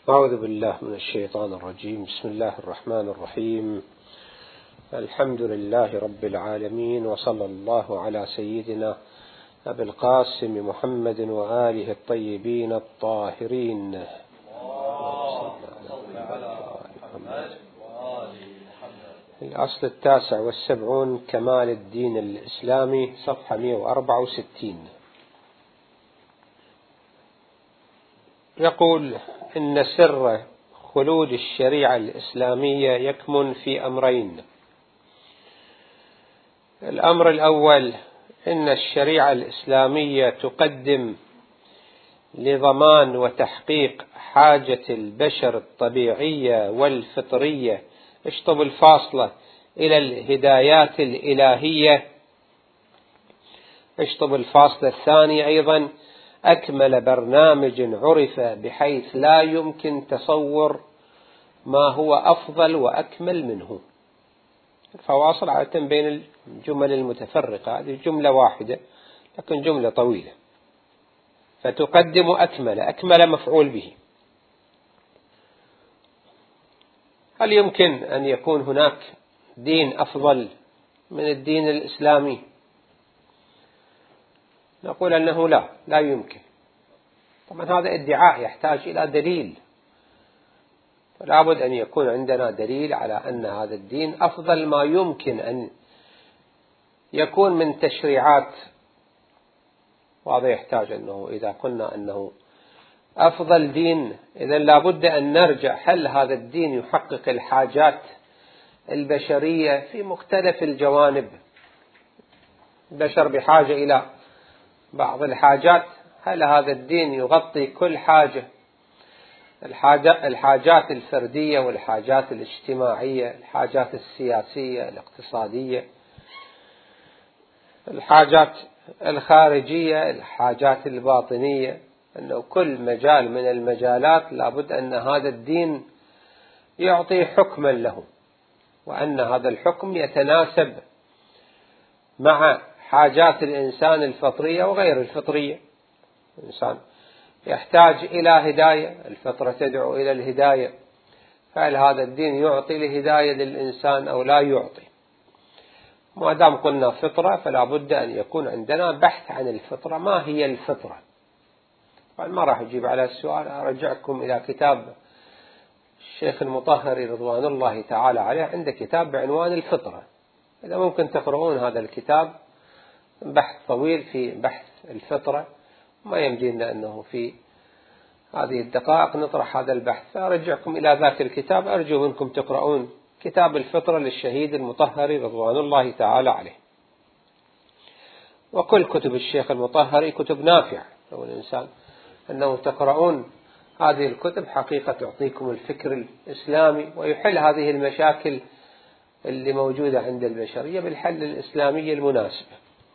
أعوذ بالله من الشيطان الرجيم. بسم الله الرحمن الرحيم. الحمد لله رب العالمين، وصلى الله على سيدنا أبي القاسم محمد وآله الطيبين الطاهرين. الأصل 79 كمال الدين الإسلامي، صفحة 164. يقول إن سر خلود الشريعة الإسلامية يكمن في أمرين. الأمر الأول إن الشريعة الإسلامية تقدم لضمان وتحقيق حاجة البشر الطبيعية والفطرية، اشطب الفاصلة، إلى الهدايات الإلهية. اشطب الفاصلة الثانية أيضا أكمل برنامج عرف بحيث لا يمكن تصور ما هو أفضل وأكمل منه. الفواصل عادة بين الجمل المتفرقة، هذه جملة واحدة لكن جملة طويلة. فتقدم أكمل مفعول به. هل يمكن أن يكون هناك دين أفضل من الدين الإسلامي؟ نقول أنه لا يمكن. طبعا هذا ادعاء يحتاج إلى دليل، فلا بد أن يكون عندنا دليل على أن هذا الدين أفضل ما يمكن أن يكون من تشريعات. وهذا يحتاج أنه إذا قلنا أنه أفضل دين، إذن لا بد أن نرجع هل هذا الدين يحقق الحاجات البشرية في مختلف الجوانب. البشر بحاجة إلى بعض الحاجات، هل هذا الدين يغطي كل حاجة؟ الحاجات الفردية والحاجات الاجتماعية، الحاجات السياسية الاقتصادية، الحاجات الخارجية، الحاجات الباطنية. أنه كل مجال من المجالات لابد أن هذا الدين يعطي حكما له، وأن هذا الحكم يتناسب مع حاجات الإنسان الفطرية وغير الفطرية. الإنسان يحتاج إلى هداية، الفطرة تدعو إلى الهداية، فهل هذا الدين يعطي الهداية للإنسان أو لا يعطي؟ ما دام قلنا فطرة فلا بد أن يكون عندنا بحث عن الفطرة. ما هي الفطرة؟ ما راح أجيب على السؤال، أرجعكم إلى كتاب الشيخ المطهري رضوان الله تعالى عليه، عنده كتاب بعنوان الفطرة. إذا ممكن تقرؤون هذا الكتاب، بحث طويل في بحث الفطرة، ما يمدينا أنه في هذه الدقائق نطرح هذا البحث، فأرجعكم إلى ذاك الكتاب. أرجو منكم تقرؤون كتاب الفطرة للشهيد المطهري رضوان الله تعالى عليه. وكل كتب الشيخ المطهري كتب نافعة، لو الإنسان أنه تقرؤون هذه الكتب حقيقة تعطيكم الفكر الإسلامي، ويحل هذه المشاكل اللي موجودة عند البشرية بالحل الإسلامي المناسب.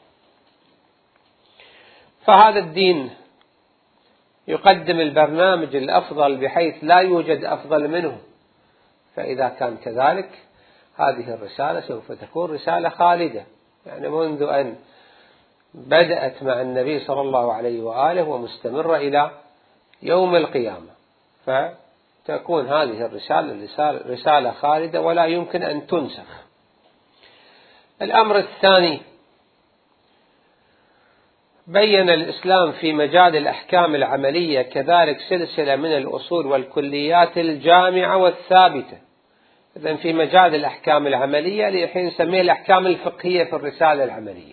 فهذا الدين يقدم البرنامج الأفضل بحيث لا يوجد أفضل منه. فإذا كان كذلك هذه الرسالة سوف تكون رسالة خالدة، يعني منذ أن بدأت مع النبي صلى الله عليه وآله ومستمرة إلى يوم القيامة، فتكون هذه الرسالة رسالة خالدة ولا يمكن أن تنسخ. الأمر الثاني، بين الإسلام في مجال الأحكام العملية كذلك سلسلة من الأصول والكليات الجامعة والثابتة. إذن في مجال الأحكام العملية اللي الحين نسميه الأحكام الفقهية في الرسالة العملية،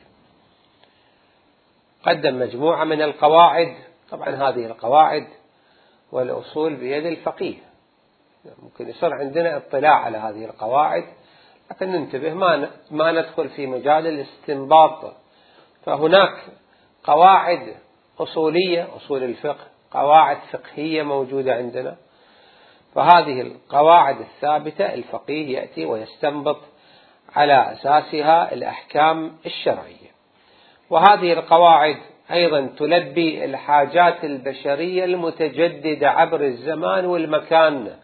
قدم مجموعة من القواعد. طبعا هذه القواعد والأصول بيد الفقيه، ممكن يصير عندنا اطلاع على هذه القواعد، لكن ننتبه ما ندخل في مجال الاستنباط. فهناك قواعد أصولية، أصول الفقه، قواعد فقهية موجودة عندنا. فهذه القواعد الثابتة الفقيه يأتي ويستنبط على أساسها الأحكام الشرعية. وهذه القواعد أيضا تلبي الحاجات البشرية المتجددة عبر الزمان والمكان.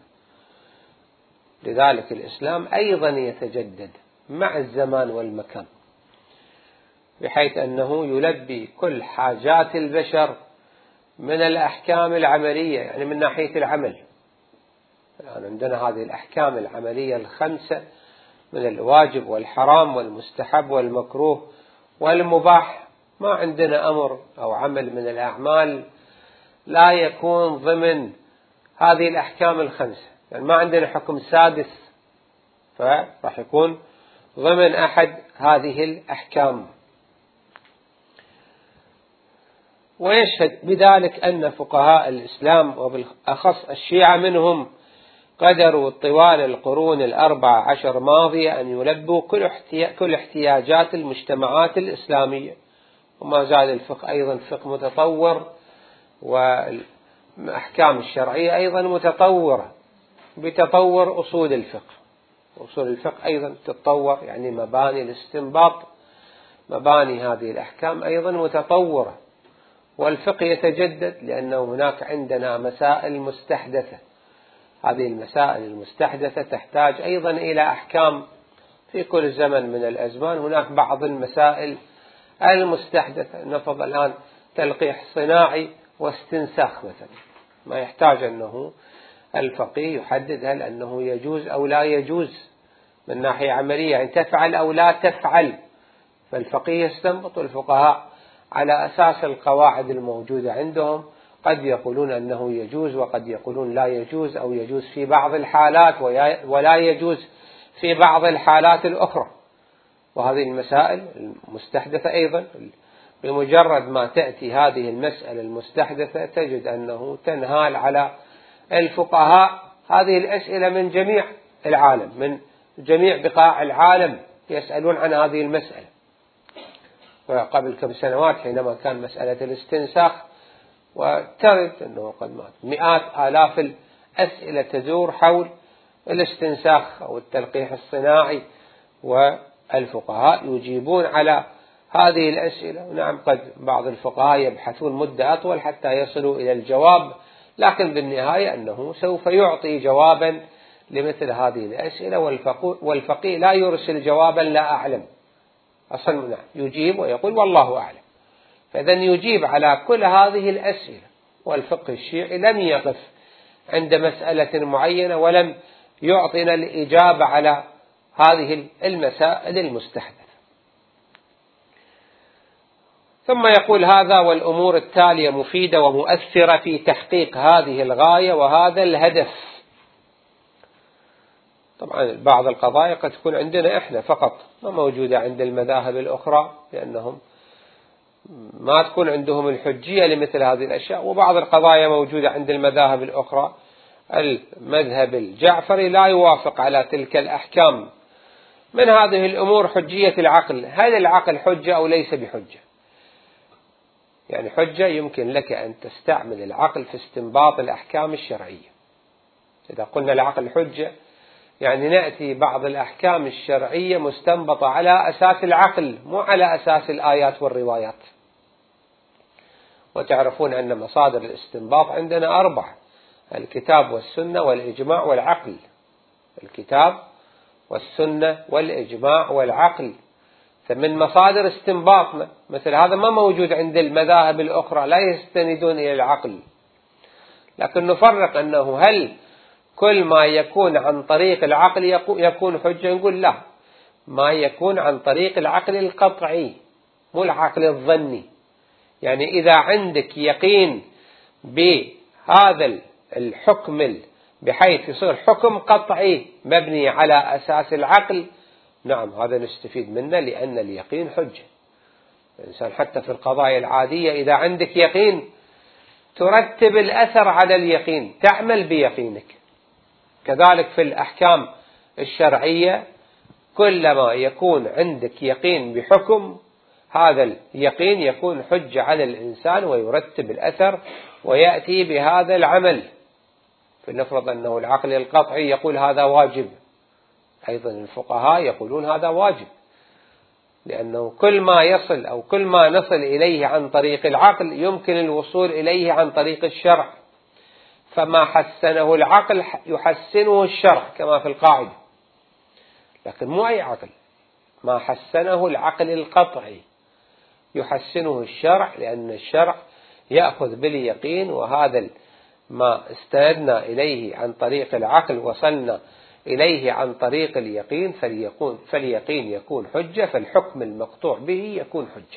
لذلك الإسلام أيضا يتجدد مع الزمان والمكان، بحيث أنه يلبي كل حاجات البشر من الأحكام العملية، يعني من ناحية العمل. الآن عندنا هذه الأحكام العملية الخمسة من الواجب والحرام والمستحب والمكروه والمباح. ما عندنا أمر أو عمل من الأعمال لا يكون ضمن هذه الأحكام الخمسة، يعني ما عندنا حكم سادس فراح يكون ضمن أحد هذه الأحكام. ويشهد بذلك أن فقهاء الإسلام وبالأخص الشيعة منهم قدروا طوال القرون 14 ماضية أن يلبوا كل احتياجات المجتمعات الإسلامية، وما زال الفقه أيضا فقه متطور، والأحكام الشرعية أيضا متطورة بتطور أصول الفقه. أصول الفقه أيضا تتطور، يعني مباني الاستنباط، مباني هذه الأحكام أيضا متطورة، والفقه يتجدد لأنه هناك عندنا مسائل مستحدثة. هذه المسائل المستحدثة تحتاج أيضا إلى أحكام. في كل زمن من الأزمان هناك بعض المسائل المستحدثة، نفرض الآن تلقيح صناعي واستنساخ مثلا، ما يحتاج أنه الفقيه يحدد هل أنه يجوز أو لا يجوز من ناحية عملية، يعني تفعل أو لا تفعل، فالفقيه يستنبط الفقهاء على أساس القواعد الموجودة عندهم. قد يقولون أنه يجوز وقد يقولون لا يجوز، أو يجوز في بعض الحالات ولا يجوز في بعض الحالات الأخرى. وهذه المسائل المستحدثة أيضا بمجرد ما تأتي هذه المسألة المستحدثة تجد أنه تنهال على الفقهاء هذه الأسئلة من جميع العالم، من جميع بقاع العالم يسألون عن هذه المسألة. وقبل كم سنوات حينما كان مسألة الاستنساخ، وترد أنه قد مات مئات آلاف الأسئلة تدور حول الاستنساخ أو التلقيح الصناعي، والفقهاء يجيبون على هذه الأسئلة. نعم قد بعض الفقهاء يبحثون مدة أطول حتى يصلوا إلى الجواب، لكن بالنهاية أنه سوف يعطي جوابا لمثل هذه الأسئلة، والفقيه لا يرسل جوابا لا أعلم أصلا، نعم يجيب ويقول والله أعلم. فإذا يجيب على كل هذه الأسئلة، والفقه الشيعي لم يقف عند مسألة معينة ولم يعطينا الإجابة على هذه المسائل المستحدثة. ثم يقول هذا والأمور التالية مفيدة ومؤثرة في تحقيق هذه الغاية وهذا الهدف. طبعا بعض القضايا قد تكون عندنا إحنا فقط، ما موجودة عند المذاهب الأخرى لأنهم ما تكون عندهم الحجية لمثل هذه الأشياء، وبعض القضايا موجودة عند المذاهب الأخرى. المذهب الجعفري لا يوافق على تلك الأحكام. من هذه الأمور حجية العقل، هل العقل حجة أو ليس بحجة؟ يعني حجة يمكن لك أن تستعمل العقل في استنباط الأحكام الشرعية. إذا قلنا العقل حجة يعني نأتي بعض الأحكام الشرعية مستنبطة على أساس العقل، مو على أساس الآيات والروايات. وتعرفون أن مصادر الاستنباط عندنا 4: الكتاب والسنة والإجماع والعقل. الكتاب والسنة والإجماع والعقل، فمن مصادر استنباطنا مثل هذا ما موجود عند المذاهب الأخرى، لا يستندون إلى العقل. لكن نفرق أنه هل كل ما يكون عن طريق العقل يكون حجة؟ نقول لا، ما يكون عن طريق العقل القطعي مو العقل الظني. يعني إذا عندك يقين بهذا الحكم بحيث يصير حكم قطعي مبني على أساس العقل، نعم هذا نستفيد منه لأن اليقين حجة. الإنسان حتى في القضايا العادية إذا عندك يقين ترتب الأثر على اليقين، تعمل بيقينك. كذلك في الأحكام الشرعية كلما يكون عندك يقين بحكم، هذا اليقين يكون حجة على الإنسان ويرتب الأثر ويأتي بهذا العمل. فلنفرض أنه العقل القطعي يقول هذا واجب، أيضا الفقهاء يقولون هذا واجب، لأنه كل ما يصل أو كل ما نصل إليه عن طريق العقل يمكن الوصول إليه عن طريق الشرع، فما حسنه العقل يحسنه الشرع كما في القاعدة. لكن مو أي عقل، ما حسنه العقل القطعي يحسنه الشرع، لأن الشرع يأخذ باليقين، وهذا ما استندنا إليه عن طريق العقل وصلنا إليه عن طريق اليقين فاليقين يكون حجة، فالحكم المقطوع به يكون حجة.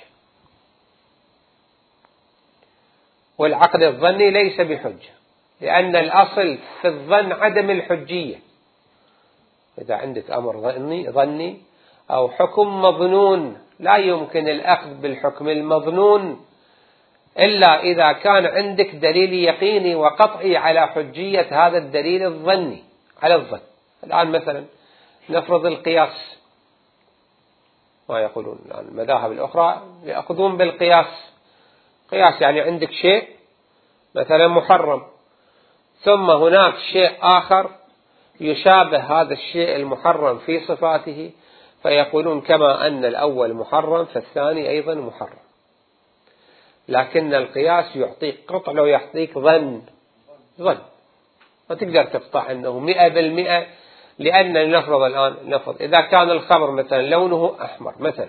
والعقل الظني ليس بحجة، لأن الأصل في الظن عدم الحجية. إذا عندك أمر ظني أو حكم مظنون لا يمكن الأخذ بالحكم المظنون إلا إذا كان عندك دليل يقيني وقطعي على حجية هذا الدليل الظني على الظن. الآن مثلا نفرض القياس، ما يقولون الآن المذاهب الأخرى يأخذون بالقياس. قياس يعني عندك شيء مثلا محرم، ثم هناك شيء آخر يشابه هذا الشيء المحرم في صفاته، فيقولون كما أن الأول محرم فالثاني أيضا محرم. لكن القياس يعطيك قطع، لو يعطيك ظن ما تقدر تقطع أنه 100%، لأن نفرض الآن إذا كان الخمر مثلا لونه أحمر مثلا،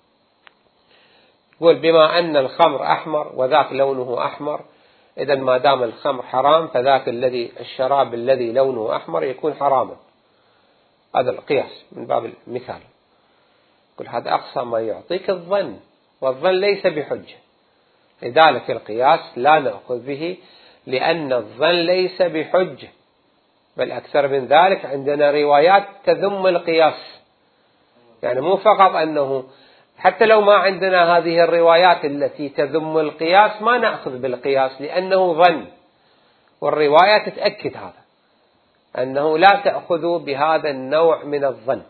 يقول بما أن الخمر أحمر وذاك لونه أحمر، إذا ما دام الخمر حرام فذاك الشراب الذي لونه أحمر يكون حراما. هذا القياس من باب المثال. كل هذا أقصى ما يعطيك الظن، والظن ليس بحجة. لذلك القياس لا نأخذ به لأن الظن ليس بحجة، بل أكثر من ذلك عندنا روايات تذم القياس. يعني مو فقط أنه حتى لو ما عندنا هذه الروايات التي تذم القياس ما نأخذ بالقياس لأنه ظن، والرواية تتأكد هذا أنه لا تأخذوا بهذا النوع من الظن.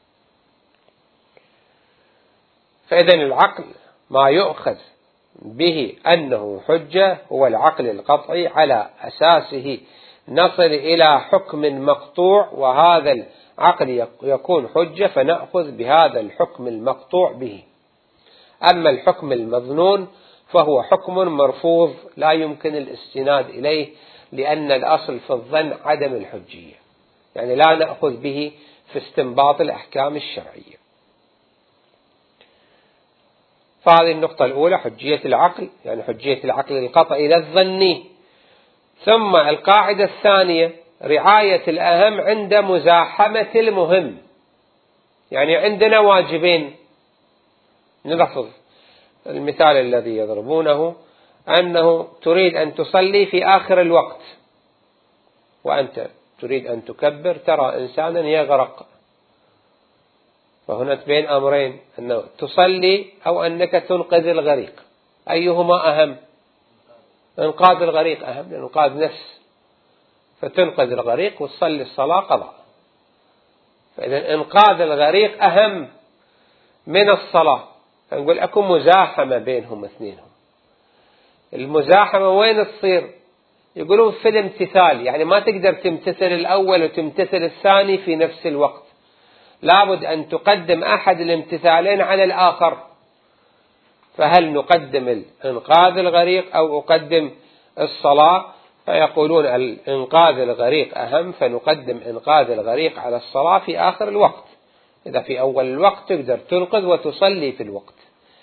فإذن العقل ما يؤخذ به أنه حجة هو العقل القطعي، على أساسه نصل إلى حكم مقطوع، وهذا العقل يكون حجة فنأخذ بهذا الحكم المقطوع به. أما الحكم المظنون فهو حكم مرفوض لا يمكن الاستناد إليه، لأن الأصل في الظن عدم الحجية، يعني لا نأخذ به في استنباط الأحكام الشرعية. فهذه النقطة الأولى حجية العقل، يعني حجية العقل القطعي للظني. ثم القاعدة الثانية رعاية الأهم عند مزاحمة المهم. يعني عندنا واجبين، نلحظ المثال الذي يضربونه أنه تريد أن تصلي في آخر الوقت وأنت تريد أن تكبر، ترى إنسانا يغرق، فهنا بين أمرين، أنه تصلي أو أنك تنقذ الغريق، أيهما أهم؟ إنقاذ الغريق أهم، لأنه إنقاذ نفس، فتنقذ الغريق وتصلي الصلاة قضاء. فإذا إنقاذ الغريق أهم من الصلاة، فنقول أكو مزاحمة بينهم اثنينهم. المزاحمة وين تصير؟ يقولون في الامتثال، يعني ما تقدر تمتثل الأول وتمتثل الثاني في نفس الوقت، لابد أن تقدم أحد الامتثالين على الآخر. فهل نقدم إنقاذ الغريق أو أقدم الصلاة؟ فيقولون إنقاذ الغريق أهم، فنقدم إنقاذ الغريق على الصلاة في آخر الوقت. إذا في أول الوقت تقدر تنقذ وتصلي في الوقت،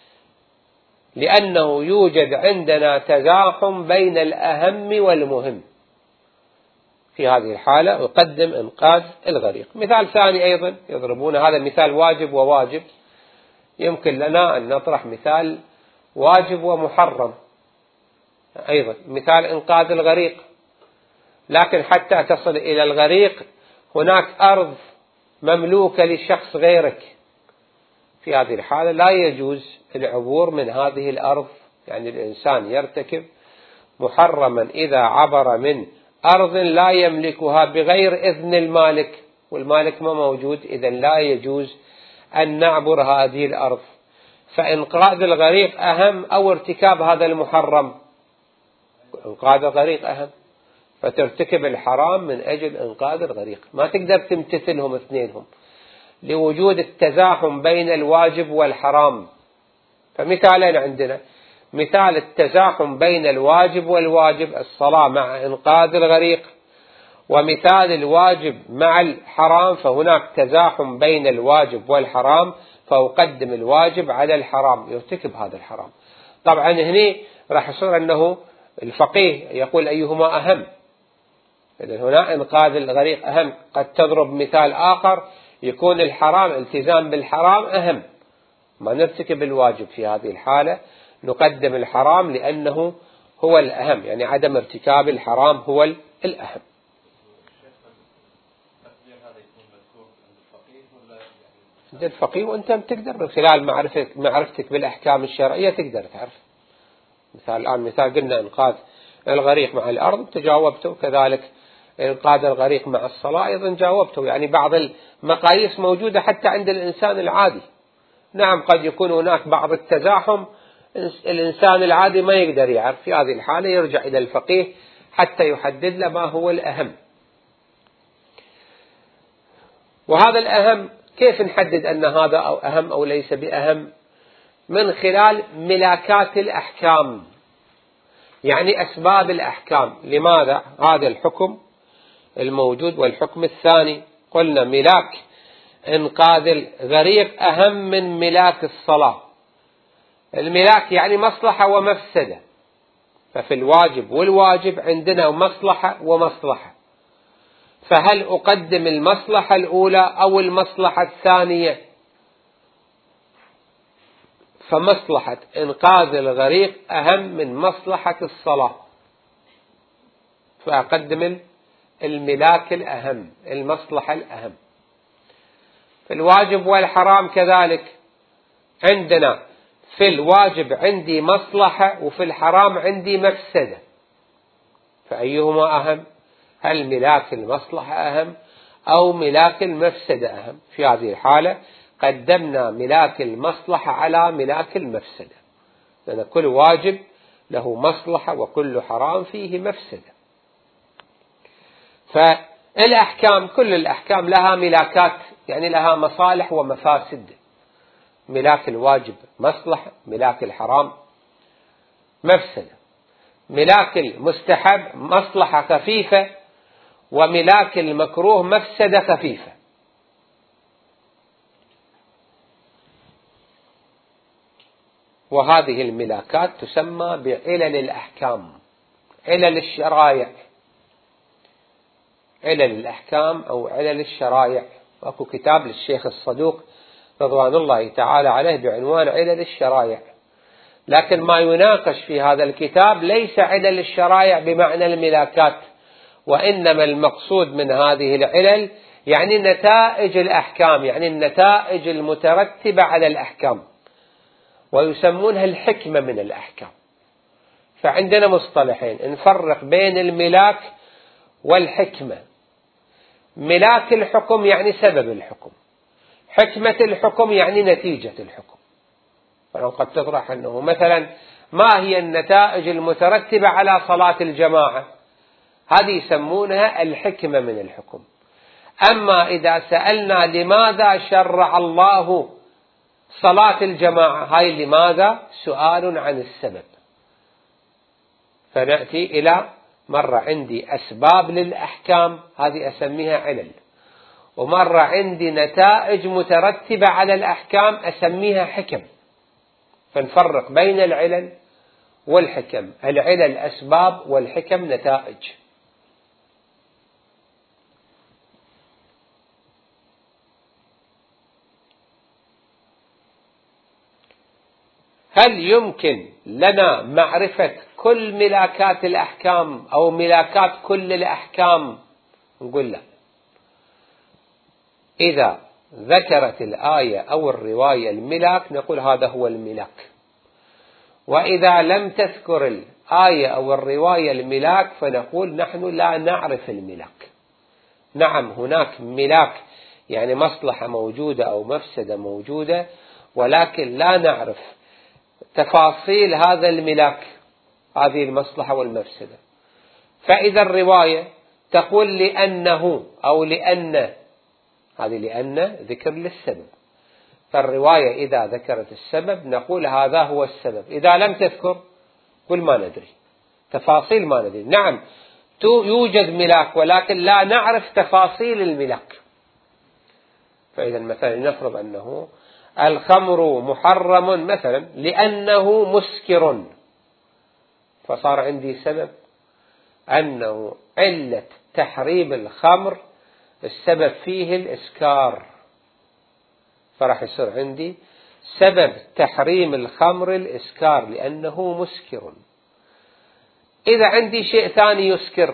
لأنه يوجد عندنا تزاحم بين الأهم والمهم. في هذه الحالة أقدم إنقاذ الغريق. مثال ثاني أيضا يضربون، هذا مثال واجب وواجب، يمكن لنا أن نطرح مثال واجب ومحرم أيضا، مثال إنقاذ الغريق. لكن حتى تصل إلى الغريق هناك أرض مملوكة لشخص غيرك، في هذه الحالة لا يجوز العبور من هذه الأرض، يعني الإنسان يرتكب محرما إذا عبر من أرض لا يملكها بغير إذن المالك، والمالك ما موجود، إذن لا يجوز أن نعبر هذه الأرض. فإنقاذ الغريق أهم أو ارتكاب هذا المحرم؟ إنقاذ الغريق أهم، فترتكب الحرام من أجل إنقاذ الغريق، ما تقدر تمتثلهم اثنينهم لوجود التزاحم بين الواجب والحرام. فمثالين عندنا، مثال التزاحم بين الواجب والواجب، الصلاة مع إنقاذ الغريق، ومثال الواجب مع الحرام، فهناك تزاحم بين الواجب والحرام، فأقدم الواجب على الحرام، يرتكب هذا الحرام. طبعا هنا راح يصير أنه الفقيه يقول أيهما أهم؟ إذن هنا إنقاذ الغريق أهم. قد تضرب مثال آخر يكون الحرام، التزام بالحرام أهم، ما نرتكب الواجب، في هذه الحالة نقدم الحرام لأنه هو الأهم، يعني عدم ارتكاب الحرام هو الأهم. عند الفقيه، وأنت تقدر من خلال معرفتك بالأحكام الشرعية تقدر تعرف. مثال قلنا إنقاذ الغريق مع الأرض تجاوبته، كذلك إنقاذ الغريق مع الصلاة أيضا جاوبته. يعني بعض المقاييس موجودة حتى عند الإنسان العادي. نعم قد يكون هناك بعض التزاحم، الإنسان العادي ما يقدر يعرف، في هذه الحالة يرجع إلى الفقيه حتى يحدد له ما هو الأهم. وهذا الأهم كيف نحدد أن هذا أو أهم أو ليس بأهم؟ من خلال ملاكات الأحكام، يعني أسباب الأحكام. لماذا هذا الحكم الموجود والحكم الثاني؟ قلنا ملاك إنقاذ الغريق أهم من ملاك الصلاة. الملاك يعني مصلحة ومفسدة، ففي الواجب والواجب عندنا مصلحة ومصلحة، فهل أقدم المصلحة الأولى أو المصلحة الثانية؟ فمصلحة إنقاذ الغريق أهم من مصلحة الصلاة، فأقدم الملاك الأهم، المصلحة الأهم. في الواجب والحرام كذلك، عندنا في الواجب عندي مصلحة وفي الحرام عندي مفسدة، فأيهما أهم؟ هل ملاك المصلحة أهم أو ملاك المفسدة أهم؟ في هذه الحالة قدمنا ملاك المصلحة على ملاك المفسدة، لأن كل واجب له مصلحة وكل حرام فيه مفسدة. فالأحكام كل الأحكام لها ملاكات، يعني لها مصالح ومفاسد. ملاك الواجب مصلحة، ملاك الحرام مفسدة، ملاك المستحب مصلحة خفيفة، وملاك المكروه مفسدة خفيفة. وهذه الملاكات تسمى بعلل الأحكام، علل الشرائع، علل الأحكام أو علل الشرائع. أكو كتاب للشيخ الصدوق رضوان الله تعالى عليه بعنوان علل الشرائع، لكن ما يناقش في هذا الكتاب ليس علل الشرائع بمعنى الملاكات، وإنما المقصود من هذه العلل يعني نتائج الأحكام، يعني النتائج المترتبة على الأحكام، ويسمونها الحكمة من الأحكام. فعندنا مصطلحين نفرق بين الملاك والحكمة. ملاك الحكم يعني سبب الحكم، حكمة الحكم يعني نتيجة الحكم. فقد تطرح أنه مثلا ما هي النتائج المترتبة على صلاة الجماعة، هذه يسمونها الحكمة من الحكم. أما إذا سألنا لماذا شرع الله صلاة الجماعة، هاي لماذا سؤال عن السبب، فنأتي إلى مرة عندي أسباب للأحكام، هذه أسميها علل، ومرة عندي نتائج مترتبة على الأحكام أسميها حكم. فنفرق بين العلل والحكم، العلل أسباب والحكم نتائج. هل يمكن لنا معرفة كل ملاكات الأحكام أو ملاكات كل الأحكام؟ نقول لا. إذا ذكرت الآية أو الرواية الملاك نقول هذا هو الملاك، وإذا لم تذكر الآية أو الرواية الملاك فنقول نحن لا نعرف الملاك. نعم هناك ملاك يعني مصلحة موجودة أو مفسدة موجودة، ولكن لا نعرف تفاصيل هذا الملاك، هذه المصلحة والمفسدة. فإذا الرواية تقول لأنه أو لأن، هذه لأن ذكر للسبب، فالرواية إذا ذكرت السبب نقول هذا هو السبب. إذا لم تذكر قل ما ندري، تفاصيل ما ندري. نعم يوجد ملاك ولكن لا نعرف تفاصيل الملاك. فإذا مثلا نفرض أنه الخمر محرم مثلا لأنه مسكر، فصار عندي سبب أنه علة تحريم الخمر السبب فيه الإسكار، فراح يصير عندي سبب تحريم الخمر الإسكار لأنه مسكر. إذا عندي شيء ثاني يسكر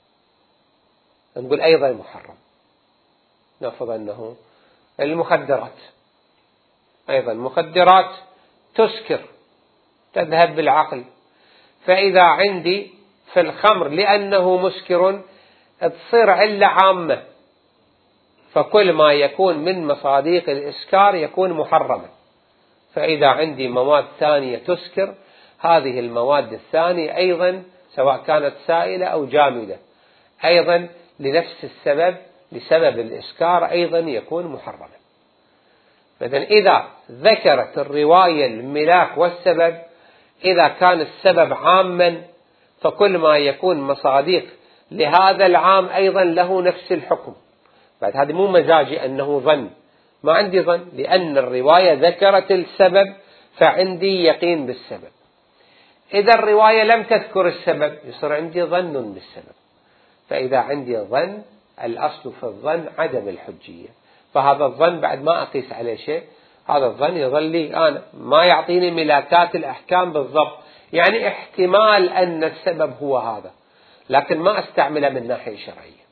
نقول أيضا محرم. نفرض أنه المخدرات، أيضا مخدرات تسكر تذهب بالعقل، فإذا عندي في الخمر لأنه مسكر تصير علة عامة، فكل ما يكون من مصادق الإسكار يكون محرما. فإذا عندي مواد ثانية تسكر، هذه المواد الثانية أيضا سواء كانت سائلة أو جامدة أيضا لنفس السبب، لسبب الإسكار أيضا يكون محرما. فإذن إذا ذكرت الرواية الملاك والسبب، إذا كان السبب عاما فكل ما يكون مصادق لهذا العام أيضا له نفس الحكم. بعد هذه مو مزاجي أنه ظن، ما عندي ظن، لأن الرواية ذكرت السبب فعندي يقين بالسبب. إذا الرواية لم تذكر السبب يصير عندي ظن بالسبب. فإذا عندي ظن، الأصل في الظن عدم الحجية، فهذا الظن بعد ما أقيس عليه شيء، هذا الظن يظل لي أنا ما يعطيني ملاكات الأحكام بالضبط، يعني احتمال أن السبب هو هذا، لكن ما أستعمله من ناحية شرعية.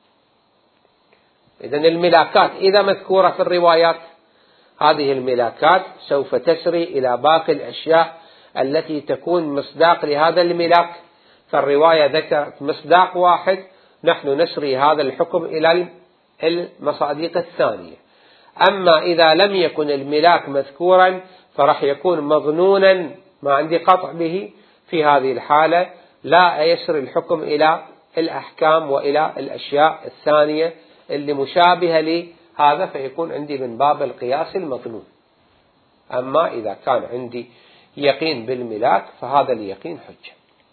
إذن الملاكات إذا مذكورة في الروايات، هذه الملاكات سوف تسري إلى باقي الأشياء التي تكون مصداق لهذا الملاك. فالرواية ذكرت مصداق واحد، نحن نسري هذا الحكم إلى المصادق الثانية. أما إذا لم يكن الملاك مذكورا فرح يكون مظنونا ما عندي قطع به، في هذه الحالة لا يسري الحكم إلى الأحكام وإلى الأشياء الثانية اللي مشابهة لهذا، فيكون عندي من باب القياس المظنون. أما إذا كان عندي يقين بالملاك فهذا اليقين حجة.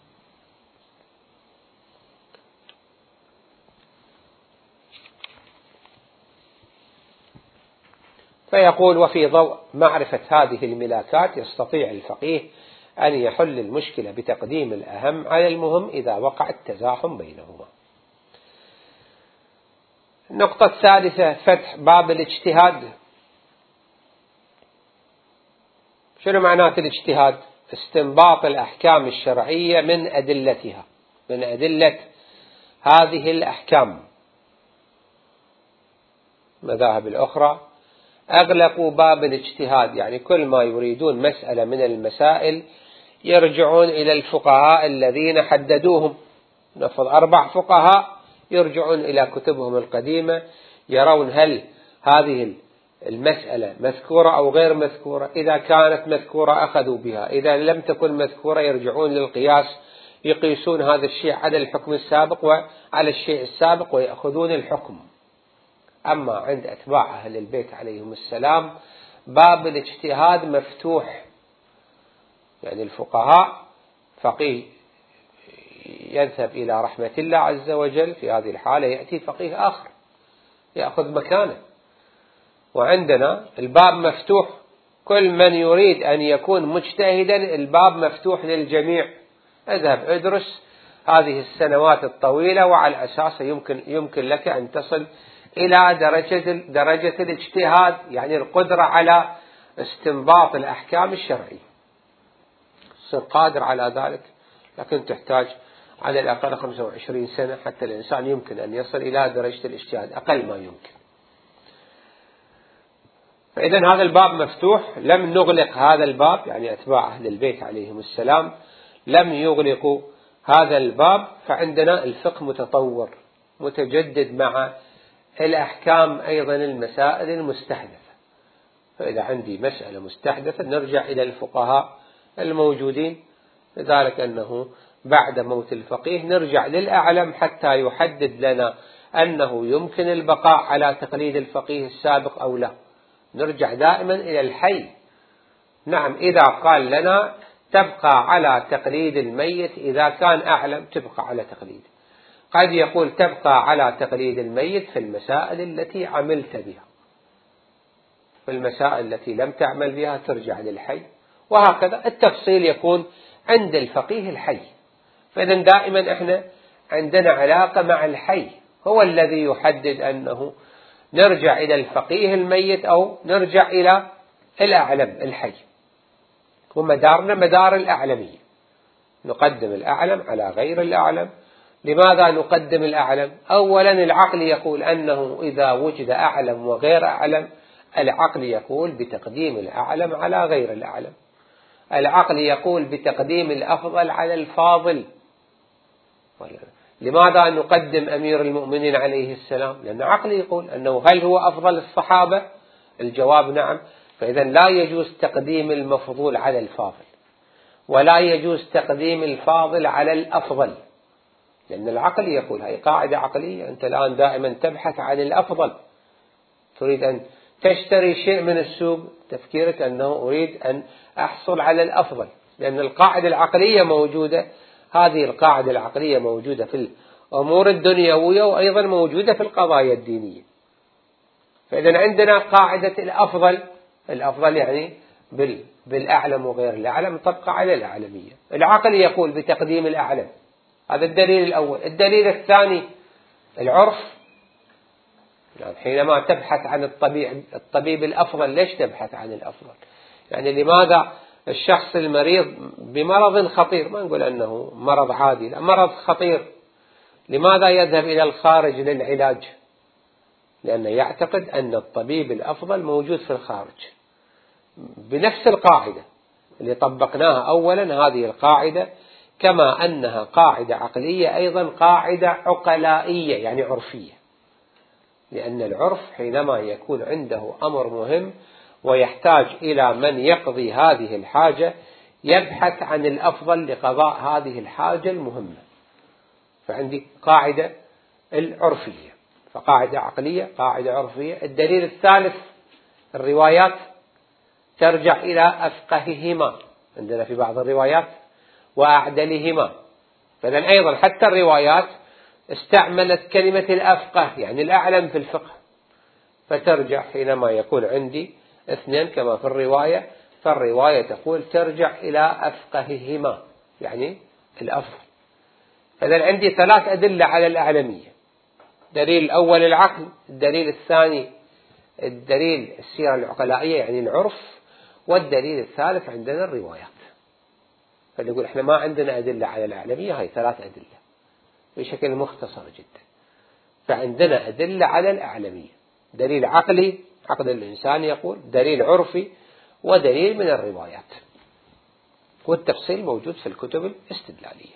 فيقول: وفي ضوء معرفة هذه الملاكات يستطيع الفقيه أن يحل المشكلة بتقديم الأهم على المهم إذا وقع التزاحم بينهما. النقطة الثالثة: فتح باب الاجتهاد. شنو معنات الاجتهاد؟ استنباط الأحكام الشرعية من أدلتها، من أدلة هذه الأحكام. المذاهب الأخرى أغلقوا باب الاجتهاد، يعني كل ما يريدون مسألة من المسائل يرجعون إلى الفقهاء الذين حددوهم. نفرض 4 فقهاء يرجعون إلى كتبهم القديمة، يرون هل هذه المسألة مذكورة أو غير مذكورة. إذا كانت مذكورة أخذوا بها، إذا لم تكن مذكورة يرجعون للقياس، يقيسون هذا الشيء على الحكم السابق وعلى الشيء السابق ويأخذون الحكم. أما عند أتباع أهل البيت عليهم السلام باب الاجتهاد مفتوح، يعني الفقهاء فقيه يذهب إلى رحمة الله عز وجل، في هذه الحالة يأتي فقيه آخر يأخذ مكانه، وعندنا الباب مفتوح، كل من يريد أن يكون مجتهدا الباب مفتوح للجميع. اذهب ادرس هذه السنوات الطويلة، وعلى أساسه يمكن لك أن تصل إلى درجة الاجتهاد، يعني القدرة على استنباط الأحكام الشرعية، تصير قادر على ذلك، لكن تحتاج على الأقل 25 سنة حتى الإنسان يمكن أن يصل إلى درجة الاجتهاد، أقل ما يمكن. فإذا هذا الباب مفتوح، لم نغلق هذا الباب، يعني أتباع أهل البيت عليهم السلام لم يغلقوا هذا الباب. فعندنا الفقه متطور متجدد مع الأحكام، أيضا المسائل المستحدثة. فإذا عندي مسألة مستحدثة نرجع إلى الفقهاء الموجودين، لذلك أنه بعد موت الفقيه نرجع للأعلم حتى يحدد لنا أنه يمكن البقاء على تقليد الفقيه السابق أو لا. نرجع دائما إلى الحي. نعم، إذا قال لنا تبقى على تقليد الميت، إذا كان أعلم تبقى على تقليده. قد يقول تبقى على تقليد الميت في المسائل التي عملت بها، في المسائل التي لم تعمل بها ترجع للحي، وهكذا التفصيل يكون عند الفقيه الحي. فإذا دائما إحنا عندنا علاقة مع الحي، هو الذي يحدد أنه نرجع إلى الفقيه الميت أو نرجع إلى الأعلم الحي، ومدارنا مدار الأعلمية، نقدم الأعلم على غير الأعلم. لماذا نقدم الأعلم؟ أولا العقل يقول أنه إذا وجد أعلم وغير أعلم، العقل يقول بتقديم الأعلم على غير الأعلم، العقل يقول بتقديم الأفضل على الفاضل. لماذا نقدم أمير المؤمنين عليه السلام؟ لأن عقل يقول أنه هل هو أفضل الصحابة؟ الجواب نعم. فإذا لا يجوز تقديم المفضول على الفاضل، ولا يجوز تقديم الفاضل على الأفضل، لأن العقل يقول، هذه قاعدة عقلية. أنت الآن دائما تبحث عن الأفضل، تريد أن تشتري شيء من السوق، تفكيرك أنه أريد أن أحصل على الأفضل، لأن القاعدة العقلية موجودة. هذه القاعدة العقلية موجودة في الأمور الدنيوية، وأيضا موجودة في القضايا الدينية. فإذا عندنا قاعدة الأفضل، الأفضل يعني بالأعلم وغير الأعلم تبقى على الأعلمية. العقل يقول بتقديم الأعلم، هذا الدليل الأول. الدليل الثاني العرف، يعني حينما تبحث عن الطبيب الأفضل، ليش تبحث عن الأفضل؟ يعني لماذا الشخص المريض بمرض خطير، ما نقول أنه مرض عادي، لا مرض خطير، لماذا يذهب إلى الخارج للعلاج؟ لأنه يعتقد أن الطبيب الأفضل موجود في الخارج. بنفس القاعدة اللي طبقناها أولا، هذه القاعدة كما أنها قاعدة عقلية أيضا قاعدة عقلائية، يعني عرفية، لأن العرف حينما يكون عنده أمر مهم ويحتاج إلى من يقضي هذه الحاجة، يبحث عن الأفضل لقضاء هذه الحاجة المهمة. فعندي قاعدة العرفية، فقاعدة عقلية قاعدة عرفية. الدليل الثالث الروايات، ترجع إلى أفقههما، عندنا في بعض الروايات وأعدلهما. فإذن أيضا حتى الروايات استعملت كلمة الأفقه، يعني الأعلم في الفقه، فترجع حينما يكون عندي اثنين كما في الرواية، فالرواية تقول ترجع إلى أفقههما، يعني الأفضل. فإذن عندي ثلاث أدلة على الأعلمية: الدليل الأول العقل، الدليل الثاني الدليل السيرة العقلائية يعني العرف، والدليل الثالث عندنا الروايات. فنقول احنا ما عندنا أدلة على الأعلمية، هاي ثلاث أدلة بشكل مختصر جدا. فعندنا أدلة على الأعلمية: دليل عقلي، عقل الإنسان يقول، دليل عرفي، ودليل من الروايات، والتفصيل موجود في الكتب الاستدلالية.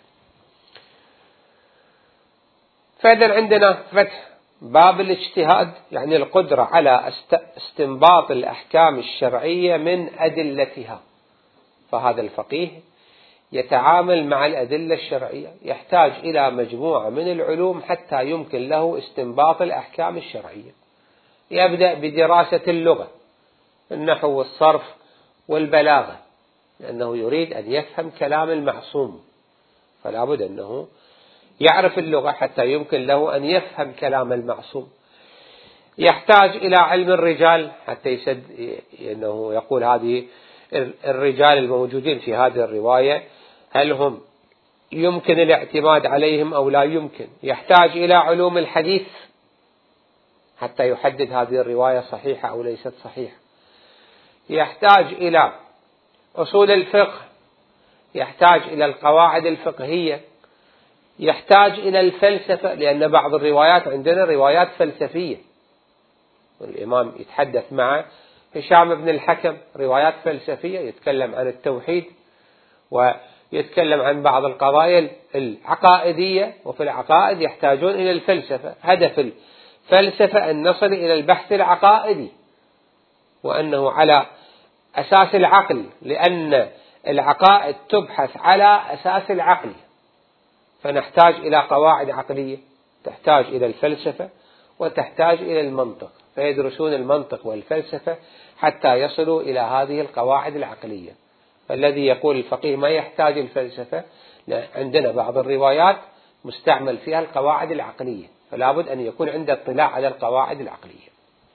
فإذا عندنا فتح باب الاجتهاد، يعني القدرة على استنباط الأحكام الشرعية من أدلتها. فهذا الفقيه يتعامل مع الأدلة الشرعية، يحتاج إلى مجموعة من العلوم حتى يمكن له استنباط الأحكام الشرعية. يبدأ بدراسة اللغة، النحو والصرف والبلاغة، لأنه يريد أن يفهم كلام المعصوم، فلا بد أنه يعرف اللغة حتى يمكن له أن يفهم كلام المعصوم. يحتاج إلى علم الرجال حتى أنه يقول هذه الرجال الموجودين في هذه الرواية هل هم يمكن الاعتماد عليهم أو لا يمكن. يحتاج إلى علوم الحديث حتى يحدد هذه الرواية صحيحة أو ليست صحيحة. يحتاج إلى أصول الفقه، يحتاج إلى القواعد الفقهية، يحتاج إلى الفلسفة، لأن بعض الروايات عندنا روايات فلسفية، والإمام يتحدث مع هشام بن الحكم روايات فلسفية، يتكلم عن التوحيد ويتكلم عن بعض القضايا العقائدية، وفي العقائد يحتاجون إلى الفلسفة. هدف الفلسفة أن نصل إلى البحث العقائدي، وأنه على أساس العقل، لأن العقائد تبحث على أساس العقل، فنحتاج إلى قواعد عقلية، تحتاج إلى الفلسفة وتحتاج إلى المنطق، فيدرسون المنطق والفلسفة حتى يصلوا إلى هذه القواعد العقلية. فالذي يقول الفقيه ما يحتاج الفلسفة، عندنا بعض الروايات مستعمل فيها القواعد العقلية، فلا بد أن يكون عنده اطلاع على القواعد العقلية.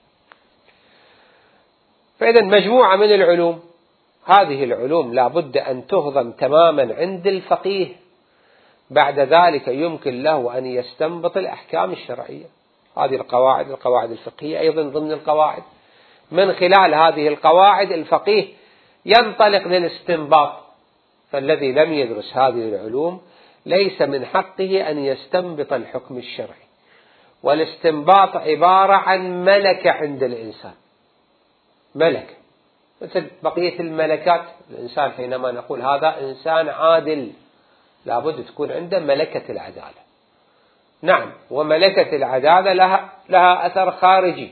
فإذا مجموعة من العلوم، هذه العلوم لا بد أن تهضم تماما عند الفقيه بعد ذلك يمكن له أن يستنبط الأحكام الشرعية. هذه القواعد الفقهية أيضا ضمن القواعد. من خلال هذه القواعد الفقيه ينطلق للاستنباط. فالذي لم يدرس هذه العلوم ليس من حقه أن يستنبط الحكم الشرعي. والاستنباط عبارة عن ملكة عند الإنسان، ملكة مثل بقية الملكات. الإنسان حينما نقول هذا إنسان عادل لابد تكون عنده ملكة العدالة. نعم، وملكة العدالة لها أثر خارجي،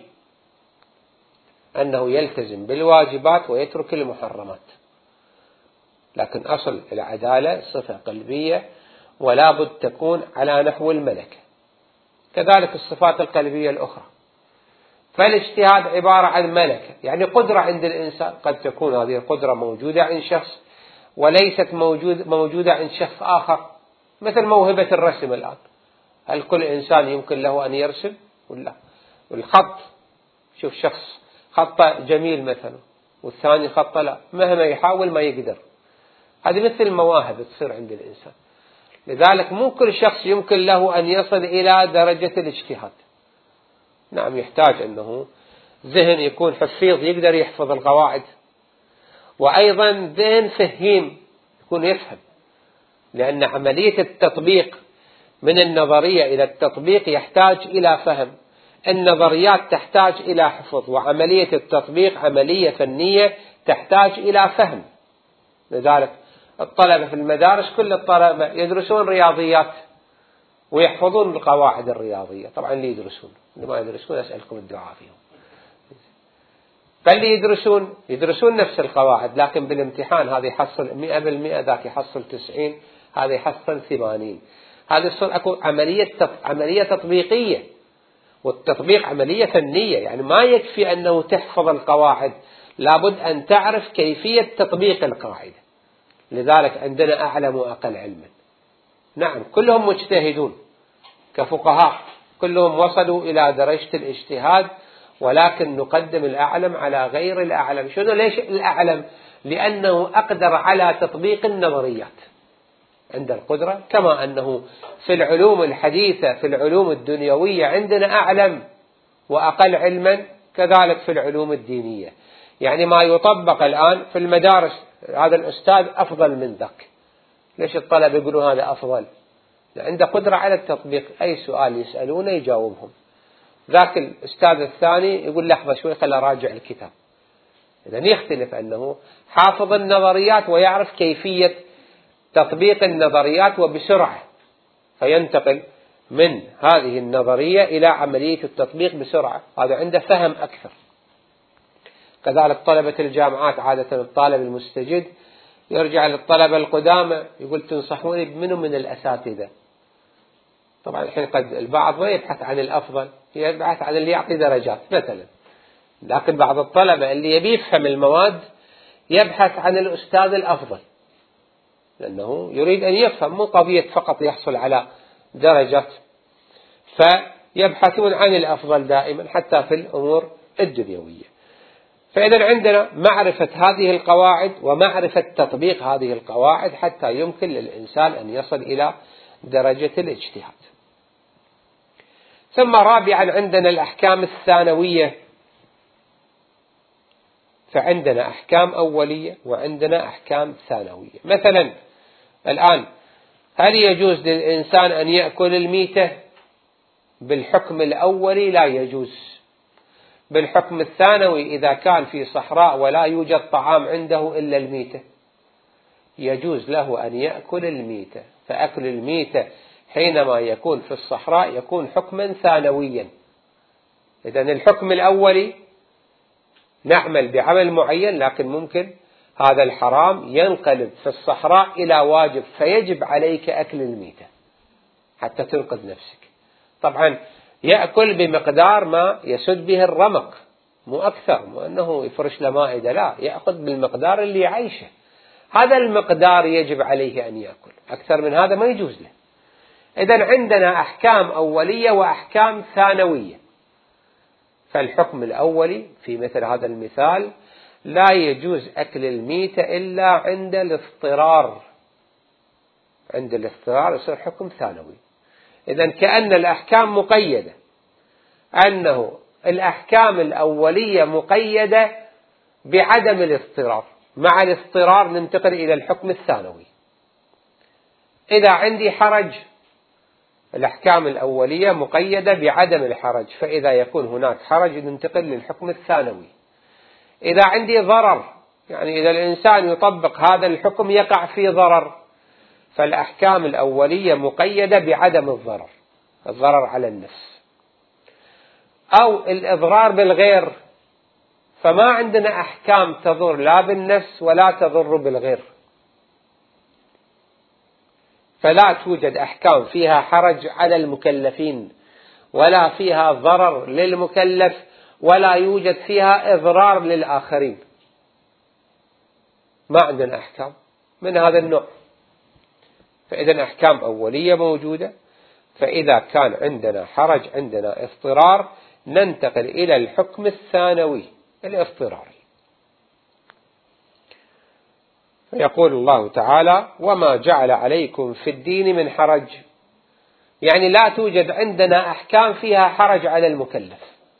أنه يلتزم بالواجبات ويترك المحرمات. لكن أصل العدالة صفة قلبية ولا بد تكون على نحو الملكة. كذلك الصفات القلبية الأخرى. فالاجتهاد عبارة عن ملكة، يعني قدرة عند الإنسان. قد تكون هذه القدرة موجودة عند شخص وليست موجودة عند شخص آخر. مثل موهبة الرسم الآن، هل كل إنسان يمكن له أن يرسم ولا؟ والخط، شوف شخص خطه جميل مثلا والثاني خطه لا، مهما يحاول ما يقدر. هذه مثل المواهب تصير عند الإنسان. لذلك مو كل شخص يمكن له أن يصل إلى درجة الاجتهاد. نعم، يحتاج أنه ذهن يكون حفيظ يقدر يحفظ القواعد، وأيضا ذهن فهيم يكون يفهم، لأن عملية التطبيق من النظرية إلى التطبيق يحتاج إلى فهم. النظريات تحتاج إلى حفظ، وعملية التطبيق عملية فنية تحتاج إلى فهم. لذلك الطلبة في المدارس كل الطلبة يدرسون رياضيات ويحفظون القواعد الرياضية. طبعا اللي يدرسون، اللي ما يدرسون أسألكم الدعاء فيهم. فاللي يدرسون نفس القواعد، لكن بالامتحان هذا يحصل 100%، ذاك يحصل 90، هذا يحصل 80. هذه الصورة أكو عملية تطبيقية، والتطبيق عملية فنية. يعني ما يكفي أنه تحفظ القواعد، لابد أن تعرف كيفية تطبيق القاعدة. لذلك عندنا أعلم وأقل علما. نعم، كلهم مجتهدون كفقهاء، كلهم وصلوا إلى درجة الاجتهاد، ولكن نقدم الأعلم على غير الأعلم. شنو؟ ليش الأعلم؟ لأنه أقدر على تطبيق النظريات، عند القدرة. كما أنه في العلوم الحديثة في العلوم الدنيوية عندنا أعلم وأقل علما، كذلك في العلوم الدينية. يعني ما يطبق الآن في المدارس، هذا الأستاذ أفضل من ذاك. ليش الطلبة يقولوا هذا أفضل؟ عنده قدرة على التطبيق، أي سؤال يسألونه يجاوبهم. ذاك الأستاذ الثاني يقول لحظة شوي خلي أراجع الكتاب. إذا يختلف، أنه حافظ النظريات ويعرف كيفية تطبيق النظريات وبسرعة، فينتقل من هذه النظرية إلى عملية التطبيق بسرعة. هذا عنده فهم أكثر. كذلك طلبة الجامعات، عادة الطالب المستجد يرجع للطلبة القدامى يقول تنصحوني بمنه من الأساتذة. طبعا الحين قد البعض ما يبحث عن الأفضل، يبحث عن اللي يعطي درجات مثلا. لكن بعض الطلبة اللي يبي يفهم المواد يبحث عن الأستاذ الأفضل، لأنه يريد أن يفهم، مو قضية فقط يحصل على درجات. فيبحثون عن الأفضل دائما حتى في الأمور الدنيوية. فإذا عندنا معرفة هذه القواعد ومعرفة تطبيق هذه القواعد حتى يمكن للإنسان أن يصل إلى درجة الاجتهاد. ثم رابعا عندنا الأحكام الثانوية. فعندنا أحكام أولية وعندنا أحكام ثانوية. مثلا الآن، هل يجوز للإنسان أن يأكل الميتة؟ بالحكم الأولي لا يجوز. بالحكم الثانوي إذا كان في صحراء ولا يوجد طعام عنده إلا الميتة يجوز له أن يأكل الميتة. فأكل الميتة حينما يكون في الصحراء يكون حكما ثانويا. إذن الحكم الأولي نعمل بعمل معين، لكن ممكن هذا الحرام ينقلب في الصحراء إلى واجب، فيجب عليك أكل الميتة حتى تنقذ نفسك. طبعا يأكل بمقدار ما يسد به الرمق، مو أكثر، مو أنه يفرش له مائدة، لا، يأخذ بالمقدار اللي يعيشه. هذا المقدار يجب عليه أن يأكل، أكثر من هذا ما يجوز له. إذن عندنا أحكام أولية وأحكام ثانوية. فالحكم الأولي في مثل هذا المثال لا يجوز أكل الميتة إلا عند الاضطرار. عند الاضطرار يصير حكم ثانوي. إذن كأن الأحكام مقيدة، أنه الأحكام الأولية مقيدة بعدم الاضطرار، مع الاضطرار ننتقل إلى الحكم الثانوي. إذا عندي حرج الأحكام الأولية مقيدة بعدم الحرج، فإذا يكون هناك حرج ننتقل للحكم الثانوي. إذا عندي ضرر، يعني إذا الإنسان يطبق هذا الحكم يقع في ضرر، فالأحكام الأولية مقيدة بعدم الضرر على النفس. أو الإضرار بالغير، فما عندنا أحكام تضر لا بالنفس ولا تضر بالغير، فلا توجد أحكام فيها حرج على المكلفين ولا فيها ضرر للمكلف ولا يوجد فيها إضرار للآخرين. ما عندنا أحكام من هذا النوع. فإذا أحكام أولية موجودة. فإذا كان عندنا حرج، عندنا اضطرار، ننتقل إلى الحكم الثانوي الاضطراري. يقول الله تعالى: وما جعل عليكم في الدين من حرج، يعني لا توجد عندنا أحكام فيها حرج على المكلف.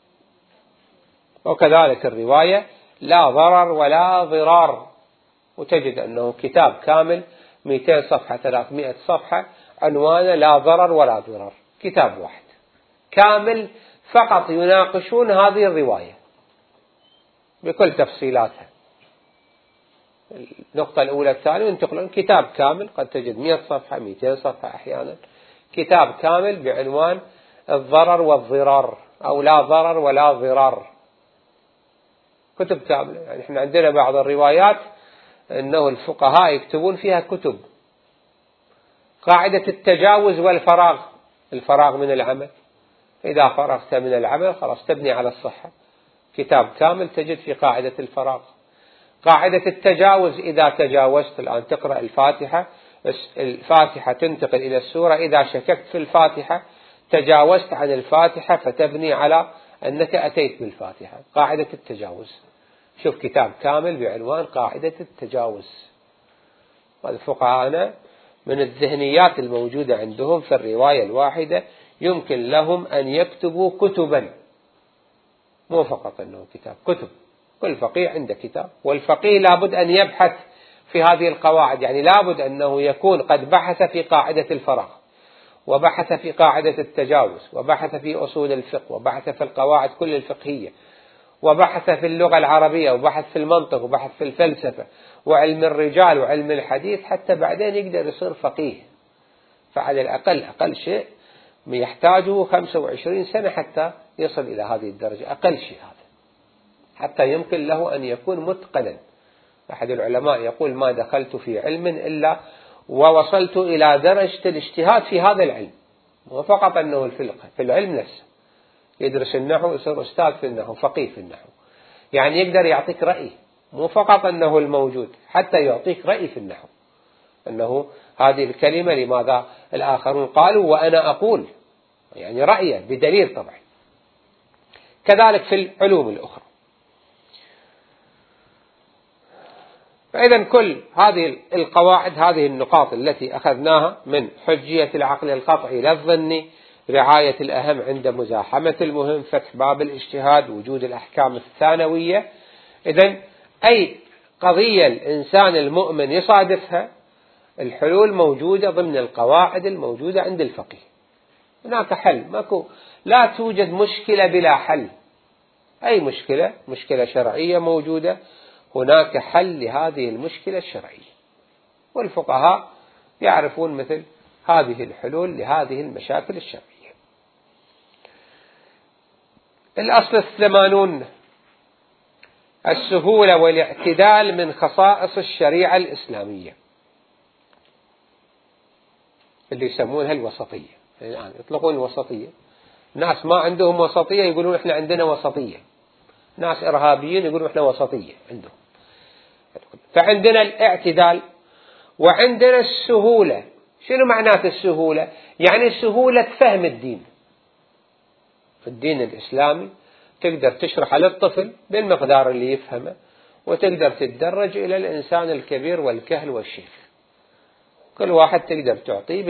وكذلك الرواية: لا ضرر ولا ضرار، وتجد أنه كتاب كامل 200 صفحة 300 صفحة عنوانه لا ضرر ولا ضرار، كتاب واحد كامل فقط يناقشون هذه الرواية بكل تفصيلاتها. النقطة الأولى الثانية ينتقلون كتاب كامل، قد تجد 100 صفحة 200 صفحة أحيانا، كتاب كامل بعنوان الضرر والضرار أو لا ضرر ولا ضرار، كتب كاملة. يعني احنا عندنا بعض الروايات أنه الفقهاء يكتبون فيها كتب. قاعدة التجاوز والفراغ، الفراغ من العمل، إذا فرغت من العمل خلاص تبني على الصحة، كتاب كامل تجد في قاعدة الفراغ. قاعدة التجاوز، إذا تجاوزت الآن تقرأ الفاتحة تنتقل إلى السورة، إذا شككت في الفاتحة تجاوزت عن الفاتحة فتبني على أنك أتيت بالفاتحة، قاعدة التجاوز. شوف كتاب كامل بعنوان قاعدة التجاوز. والفقهاء من الذهنيات الموجودة عندهم في الرواية الواحدة يمكن لهم أن يكتبوا كتبا، مو فقط أنه كتاب، كتب. كل فقيه عنده كتاب، والفقيه لابد أن يبحث في هذه القواعد، يعني لابد أنه يكون قد بحث في قاعدة الفراغ، وبحث في قاعدة التجاوز، وبحث في أصول الفقه، وبحث في القواعد كل الفقهية، وبحث في اللغة العربية، وبحث في المنطق، وبحث في الفلسفة وعلم الرجال وعلم الحديث، حتى بعدين يقدر يصير فقيه. فعلى الأقل أقل شيء يحتاجه 25 سنة حتى يصل إلى هذه الدرجة، أقل شيء هذا، حتى يمكن له أن يكون متقنا. أحد العلماء يقول: ما دخلت في علم إلا ووصلت إلى درجة الاجتهاد في هذا العلم. وفقط أنه في العلم نفسه يدرس النحو يصير أستاذ في النحو، فقيه في النحو، يعني يقدر يعطيك رأي، مو فقط أنه الموجود، حتى يعطيك رأي في النحو، أنه هذه الكلمة لماذا الآخرون قالوا وأنا أقول، يعني رأيه بدليل طبعا. كذلك في العلوم الأخرى. فإذا كل هذه القواعد، هذه النقاط التي أخذناها من حجية العقل القطعي لا الظني، رعاية الأهم عند مزاحمة المهم، فتح باب الاجتهاد، وجود الأحكام الثانوية. إذن أي قضية الإنسان المؤمن يصادفها الحلول موجودة ضمن القواعد الموجودة عند الفقيه. هناك حل، لا توجد مشكلة بلا حل. أي مشكلة شرعية موجودة، هناك حل لهذه المشكلة الشرعية، والفقهاء يعرفون مثل هذه الحلول لهذه المشاكل الشرعية. الأصل 80 السهولة والاعتدال من خصائص الشريعة الإسلامية، اللي يسمونها الوسطية. الآن يطلقون الوسطية، ناس ما عندهم وسطية يقولون إحنا عندنا وسطية، ناس إرهابيين يقولون إحنا وسطية عندهم. فعندنا الاعتدال وعندنا السهولة. شنو معنات السهولة؟ يعني سهولة فهم الدين. في الدين الإسلامي تقدر تشرح للطفل بالمقدار اللي يفهمه، وتقدر تتدرج إلى الإنسان الكبير والكهل والشيخ. كل واحد تقدر تعطيه